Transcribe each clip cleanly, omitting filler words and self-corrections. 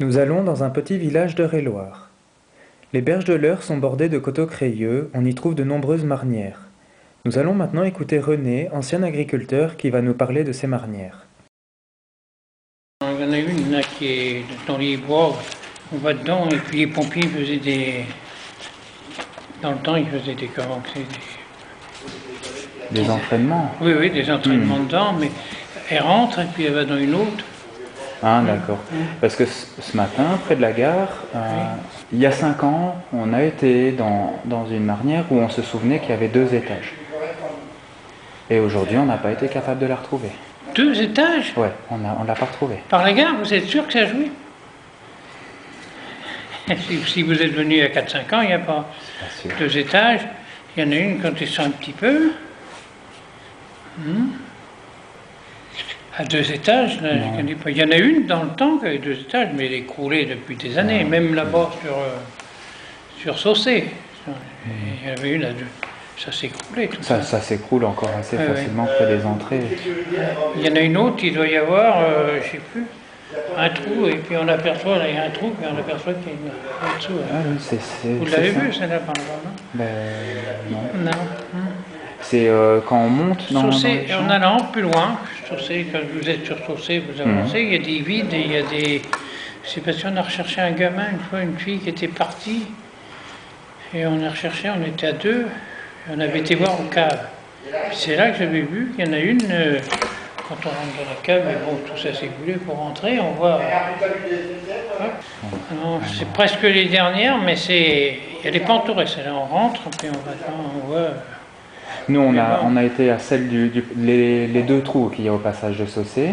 Nous allons dans un petit village d'Eure-et-Loir. Les berges de l'Eure sont bordées de coteaux crayeux, on y trouve de nombreuses marnières. Nous allons maintenant écouter René, ancien agriculteur, qui va nous parler de ces marnières. Il y en a une là qui est dans les bois, on va dedans, et puis les pompiers faisaient des... Dans le temps, ils faisaient des... Comment que c'est Des entraînements? Oui, des entraînements dedans, mais elle rentre et puis elle va dans une autre. Ah d'accord. Parce que ce matin, près de la gare, il y a 5 ans, on a été dans une marnière où on se souvenait qu'il y avait 2 étages. Et aujourd'hui, on n'a pas été capable de la retrouver. 2 étages? Ouais, on l'a pas retrouvée. Par la gare, vous êtes sûr que ça jouait? Si vous êtes venu il y a 4-5 ans, il n'y a pas 2 étages. Il y en a une quand ils sont un petit peu. À 2 étages, là, je connais pas. Il y en a une dans le temps qui avait 2 étages, mais elle est écroulée depuis des années, même là-bas sur Saucé. Il y en avait une à 2. Ça s'est écroulé tout ça. Ça s'écroule encore assez facilement près des entrées. Il y en a une autre, il doit y avoir, je ne sais plus, un trou, et puis on aperçoit, là il y a un trou, puis on aperçoit qu'il y a une en dessous. Ah oui, vous l'avez vu, celle-là, par là, non? Ben, non. Non. C'est quand on monte dans Saucé, les champs. en allant plus loin, Saucé, quand vous êtes sur Saucé, vous avancez, il y a des vides, et il y a des... Je sais pas si on a recherché un gamin, une fois, une fille qui était partie, et on a recherché, on était à 2, et on avait été voir aux caves. Puis c'est là que j'avais vu qu'il y en a une, quand on rentre dans la cave, mais bon, tout ça s'est écoulé pour rentrer, on voit... c'est presque les dernières, mais elle n'est pas entourée, celle-là, on rentre, puis on voit... Nous, on a été à celle les 2 trous qu'il y a au passage de Saucé,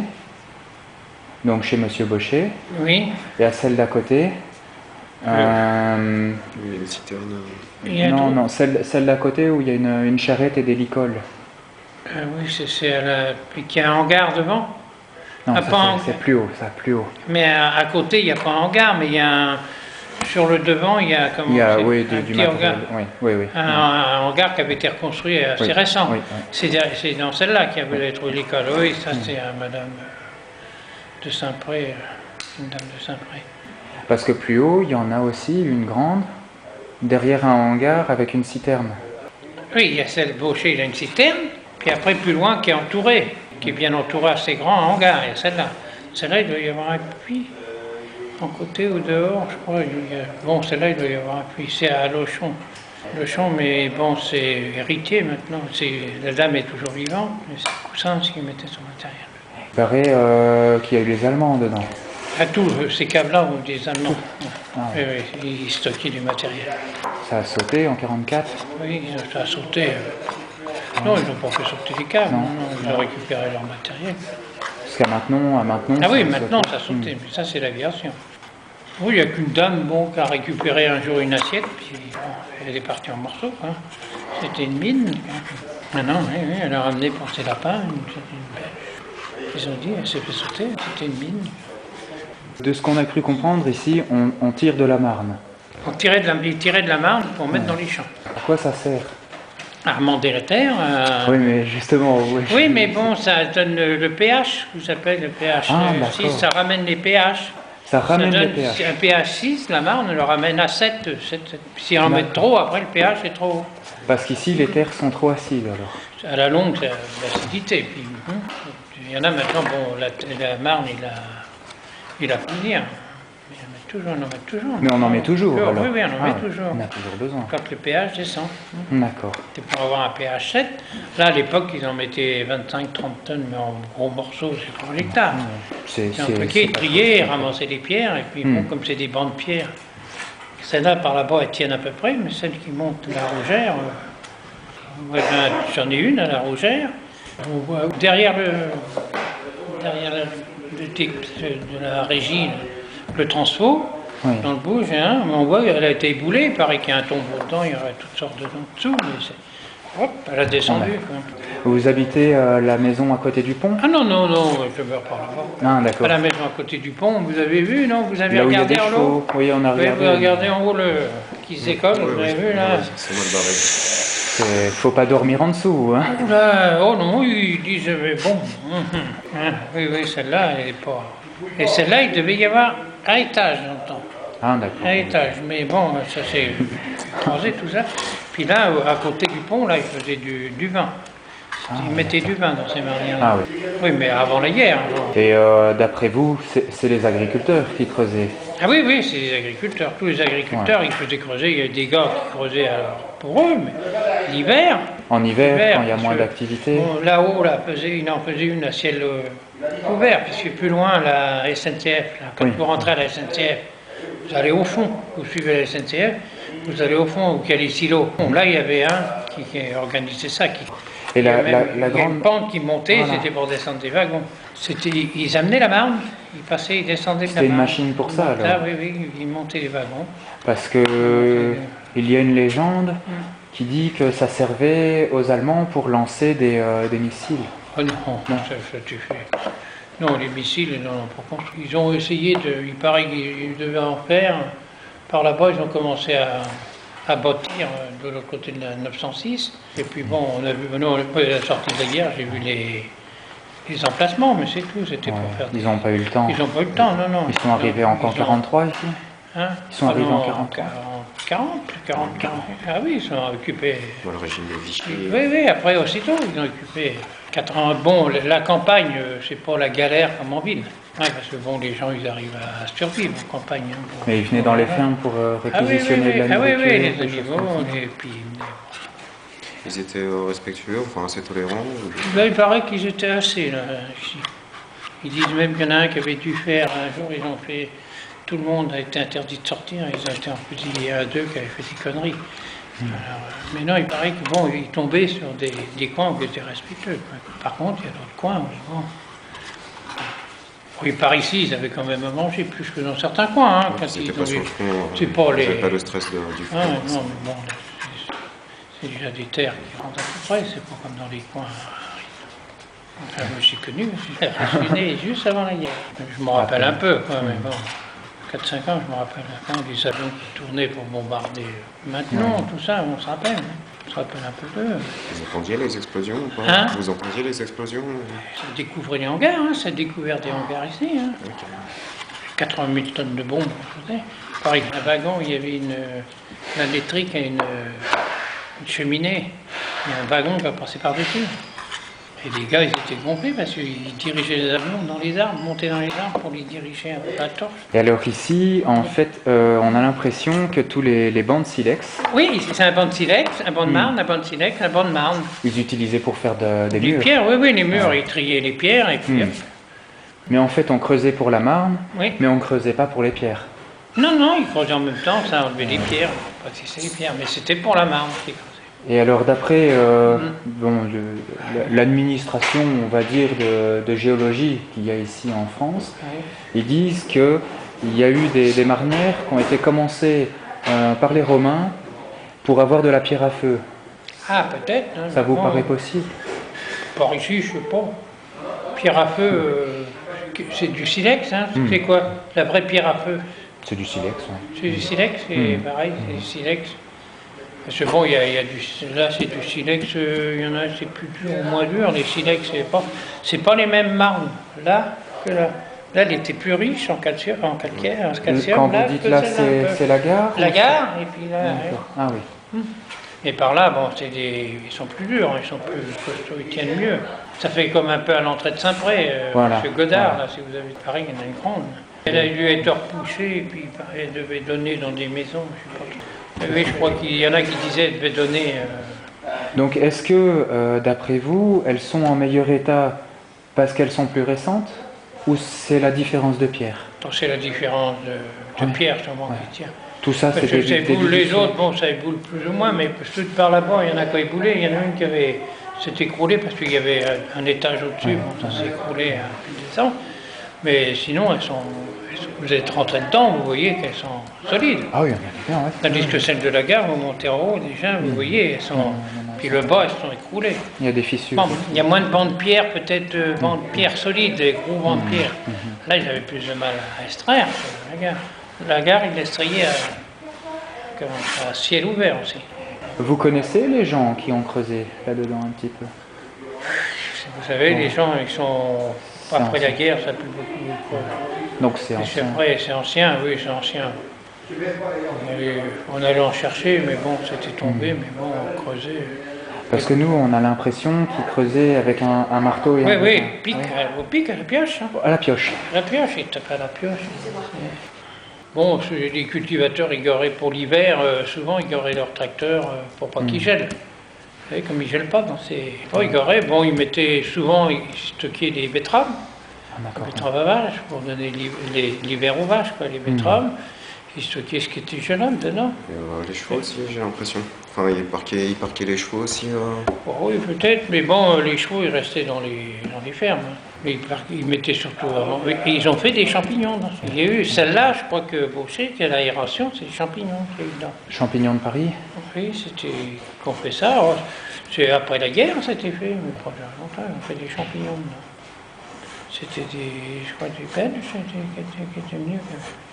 donc chez Monsieur Baucher, oui. et à celle d'à côté. Il y a des citernes. Non, celle d'à côté où il y a une charrette et des licoles. Oui, puis qu'il y a un hangar devant. Non, c'est plus haut, ça, plus haut. Mais à côté, il n'y a pas un hangar, mais il y a sur le devant, il y a Il y a, oui, un du petit hangar. Oui. Un hangar qui avait été reconstruit assez récent. Oui. C'est dans celle-là qu'il y avait les trous d'école. Oui, ça c'est à Madame de Saint-Pré, une dame de Saint-Pré. Parce que plus haut, il y en a aussi une grande, derrière un hangar avec une citerne. Oui, il y a celle Baucher, il a une citerne, puis après plus loin qui est entourée, qui est bien entourée assez grand, un hangar, il y a celle-là. Celle-là, il doit y avoir un puits, en côté ou dehors, je crois. Bon, celle-là, il doit y avoir un puits, c'est à Lochon. Lochon, mais bon, c'est héritier maintenant. La dame est toujours vivante, mais c'est Cousin qui mettait son matériel. Il paraît qu'il y a eu les Allemands dedans. À tous ces caves-là, ou des Allemands. Oui, ils stockaient du matériel. Ça a sauté en 1944? Oui, ça a sauté. Non, ils n'ont pas fait sauter les caves, non, ils ont récupéré leur matériel. Parce qu'à maintenant... Ah oui, maintenant ça a sauté, mais ça c'est l'aviation. Oui, il n'y a qu'une dame qui a récupéré un jour une assiette, puis elle est partie en morceaux. C'était une mine. Ah non, oui, elle a ramené pour ses lapins une bêche. Ils ont dit, elle s'est fait sauter, c'était une mine. De ce qu'on a cru comprendre, ici, on tire de la marne. On tirait de la marne pour mettre dans les champs. À quoi ça sert? À remonter la terre. Oui, mais justement... Oui, mais bon, ça donne le pH, vous savez, le pH 6, ça ramène les pH. Ça ramène les pH. Un pH 6, la marne le ramène à 7. Si on en met trop, après le pH est trop haut. Parce qu'ici, les terres sont trop acides, alors. À la longue, c'est l'acidité. Puis, il y en a maintenant, bon, la marne, il a pu venir. Mais on en met toujours. Mais on en met toujours, alors. Oui, on en met toujours. On a toujours besoin. Quand le pH descend. D'accord. C'est pour avoir un pH 7. Là, à l'époque, ils en mettaient 25-30 tonnes, mais en gros morceaux, c'est pour l'hectare. C'est un truqué, trier, ramasser les pierres, et puis bon, comme c'est des bancs de pierres, celles-là, par là-bas, elles tiennent à peu près, mais celles qui montent la Rougère, j'en ai une à la Rougère. On voit derrière le de la régie, le transfo, dans le bouge, on voit qu'elle a été éboulée, il paraît qu'il y a un tombeau dedans, il y aurait toutes sortes de gens dessous, mais elle a descendu. Vous habitez la maison à côté du pont? Ah non, je meurs par là-bas. Ah, d'accord. À la maison à côté du pont, vous avez vu, non? Vous avez là regardé en haut? Oui, on a regardé. Vous avez regardé en haut qui se décolle, vous avez vu là? C'est mal barré. Faut pas dormir en dessous, hein? Oula, oh non, ils disent, mais bon. Oui, celle-là, elle est pas... Et celle-là, il devait y avoir À étage, j'entends. Ah, d'accord. À étage, mais bon, ça s'est creusé tout ça. Puis là, à côté du pont, là, ils faisaient du vin. Ils mettaient du vin dans ces marnières. Ah oui. Oui, mais avant la guerre. Et d'après vous, c'est les agriculteurs qui creusaient? Ah oui, oui, c'est les agriculteurs. Tous les agriculteurs, ils faisaient creuser. Il y a des gars qui creusaient alors, pour eux, mais l'hiver. En hiver, quand il y a moins d'activité. Bon, là-haut, là, il en faisait une à ciel ouvert, puisque plus loin, la SNCF, là, quand vous rentrez à la SNCF, vous allez au fond, vous suivez la SNCF, vous allez au fond, où il y a les silos. Bon, là, il y avait un qui organisait ça. Et la grande grande pente qui montait, c'était pour descendre des wagons. Ils amenaient la marne, ils passaient, ils descendaient de la marne. C'était une machine pour ça, alors? Ah oui, oui, ils montaient les wagons. Parce que il y a une légende qui dit que ça servait aux Allemands pour lancer des missiles. Oh non, ça tu fais. Non, les missiles, non, pas construit. Ils ont essayé il paraît qu'ils devaient en faire. Par là-bas, ils ont commencé à bâtir de l'autre côté de la 906. Et puis bon, on a vu, non, après la sortie de la guerre, j'ai vu les emplacements, mais c'est tout, c'était pour faire. Ils n'ont pas eu le temps. Ils n'ont pas eu le temps, non, non. Ils sont arrivés en 43 ici. Hein? Ils sont arrivés en 43. 40. Ah oui, ils sont occupés. Dans le régime de Vichy. Oui, oui, après aussitôt, ils ont occupé 4 ans. Bon, la campagne, c'est pas la galère comme en ville. Ouais, parce que bon, les gens, ils arrivent à survivre en campagne. Hein, bon. Mais ils venaient dans les fermes pour réquisitionner de la nourriture. Ah oui, les animaux, et puis... Ils étaient respectueux, enfin assez tolérants. Là, il paraît qu'ils étaient assez, là, ici. Ils disent même qu'il y en a un qui avait dû faire, un jour, ils ont fait... Tout le monde a été interdit de sortir, ils ont été en fusillés à 2 qui avaient fait des conneries. Alors, mais non, il paraît qu'ils bon, ils tombaient sur des coins où ils étaient respectueux. Quoi. Par contre, il y a d'autres coins où bon. Oui, par ici, ils avaient quand même à manger plus que dans certains coins. Hein, quand ils pas sur le front, c'est pas les... pas le stress du front. Ah, non, mais bon, c'est déjà des terres qui rentrent à peu près, c'est pas comme dans les coins. Enfin, moi, j'ai connu, je suis né juste avant la guerre. Je me rappelle un peu, quoi, mais bon. 4-5 ans, je me rappelle, des avions qui tournaient pour bombarder. Maintenant, tout ça, on se rappelle. Hein. On se rappelle un peu d'eux. Vous entendiez les explosions ou pas? Hein? Vous entendiez les explosions? Ça découvrait les hangars, hein. Ça a découvert des hangars ici. Hein. Okay. 80 000 tonnes de bombes. Pareil, un wagon, il y avait la électrique et une cheminée. Il y a un wagon qui va passer par-dessus. Et les gars, ils étaient gonflés parce qu'ils dirigeaient les avions dans les arbres, montaient dans les arbres pour les diriger un peu à la torche. Et alors ici, en fait, on a l'impression que tous les bancs de silex... Oui, c'est un banc de silex, un banc de marne, un banc de silex, un banc de marne. Ils utilisaient pour faire des murs. Les pierres, oui, les murs, ils triaient les pierres et puis... Mais en fait, on creusait pour la marne, oui. Mais on ne creusait pas pour les pierres. Non, non, ils creusaient en même temps, ça enlevait les pierres, pas que c'est les pierres, mais c'était pour la marne qu'ils creusaient. Et alors d'après l'administration, on va dire, de géologie qu'il y a ici en France, ils disent qu'il y a eu des marnières qui ont été commencées par les Romains pour avoir de la pierre à feu. Ah, peut-être. Hein, ça vous paraît possible? Par ici, je ne sais pas. Pierre à feu, c'est du silex, hein? C'est quoi? La vraie pierre à feu? C'est du silex, oui. C'est du silex, c'est pareil, c'est du silex. Parce que bon, là c'est du silex, il y en a, c'est plus dur ou moins dur. Les silex, c'est pas les mêmes marnes là que là. Là, elle était plus riche en calcium, en calcaire, en calcium. Quand vous dites là, c'est la gare? La gare, et puis là. Ah oui. Et par là, bon, ils sont plus durs, ils sont plus costauds, ils tiennent mieux. Ça fait comme un peu à l'entrée de Saint-Pré, M. Godard, là, si vous avez Paris, il y en a une grande. Elle a dû être repoussée, et puis elle devait donner dans des maisons, je sais pas trop. Oui, je crois qu'il y en a qui disaient qu'elle devait donner... Donc est-ce que, d'après vous, elles sont en meilleur état parce qu'elles sont plus récentes, ou c'est la différence de pierre? C'est la différence de pierre, sûrement, qui tient. Tout ça, c'est des boules. Les autres, bon, ça éboule plus ou moins, mais ceux de par là-bas, il y en a qui éboulé. Il y en a une qui s'est écroulée parce qu'il y avait un étage au-dessus, bon, ça s'est écroulé à plus de 10 ans. Mais sinon, vous êtes rentré dedans, vous voyez qu'elles sont solides. Ah oui, on est bien, ouais. Tandis que celles de la gare, vous montez en haut, déjà, vous voyez, elles sont... Puis le bas, elles sont écroulées. Il y a des fissures. Bon, il y a moins de bancs de pierre, peut-être bancs de pierre solides, des gros bancs de pierre. Là, ils avaient plus de mal à extraire, la gare. La gare, ils l'extrayaient à ciel ouvert aussi. Vous connaissez les gens qui ont creusé là-dedans un petit peu? Vous savez, les gens, ils sont... Après la guerre, ça a plus beaucoup. Quoi. Donc c'est Et ancien. après, c'est ancien, oui, c'est ancien. On allait en chercher, mais bon, c'était tombé, mais bon, on creusait. Parce que nous, on a l'impression qu'ils creusaient avec un marteau et Oui, un oui, boutin. pique, Oui. au pic, à la pioche. Hein. À la pioche. La pioche, il tape à la pioche. Bon, les cultivateurs, ils garaient pour l'hiver, souvent ils garaient leur tracteur pour pas qu'ils gèlent. Vous savez, comme ils gèlent pas dans ces... Oh, ils garaient, bon, ils mettaient souvent, ils stockaient des betteraves, Ah, d'accord. des betteraves à vaches, pour donner l'hiver aux vaches, quoi, les betteraves. Ils stockaient ce qui était gelable dedans. Et, les chevaux aussi, j'ai l'impression. Enfin, ils parquaient les chevaux aussi. Oh, oui, peut-être, mais bon, les chevaux, ils restaient dans les fermes. Hein. Mais ils mettaient surtout avant. Et ils ont fait des champignons. Dans il y a eu celle-là, je crois que Baucher, qui a l'aération, c'est des champignons qu'il y a eu dedans. Champignons de Paris. Oui, c'était qu'on fait ça. Alors, c'est après la guerre, c'était fait, mais pas bien longtemps, on fait des champignons dedans. C'était des, je crois, des Belges qui étaient mieux.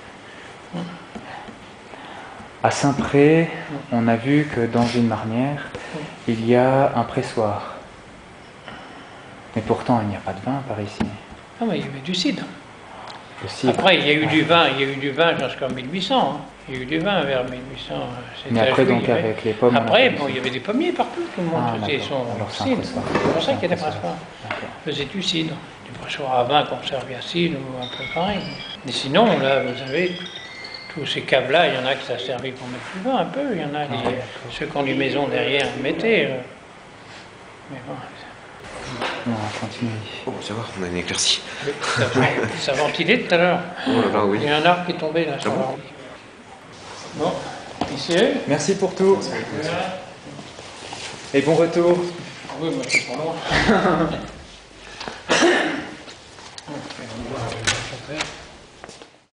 À Saint-Pré, on a vu que dans une marnière, il y a un pressoir. Mais pourtant, il n'y a pas de vin par ici. Ah, mais il y avait du cidre. Le cidre. Après, il y a eu du vin jusqu'en 1800. Hein. Il y a eu du vin vers 1800. Mais après, juillet, donc, avec les pommes... Après, on a bon, il y avait des pommiers partout, tout le monde faisait d'accord. son Alors, c'est un cidre. pressoir. C'est pour ça qu'il y a des C'est un pressoirs. D'accord. On faisait du cidre. Du pressoir à vin conservé à cidre ou un peu pareil. Mais sinon, là, vous avez tous ces caves-là, il y en a qui ça servait pour mettre du vin un peu. Il y en a ceux qui ont des maisons derrière, ils mettaient. Mais bon. Non, continue. Oh, ça va, on a une éclaircie. Ça ventilait tout à l'heure. Oh là là, oui. Il y a un arbre qui est tombé là. Sur l'arbre. Bon, ici. Merci pour tout. Et bon retour. Oui, moi c'est pas loin.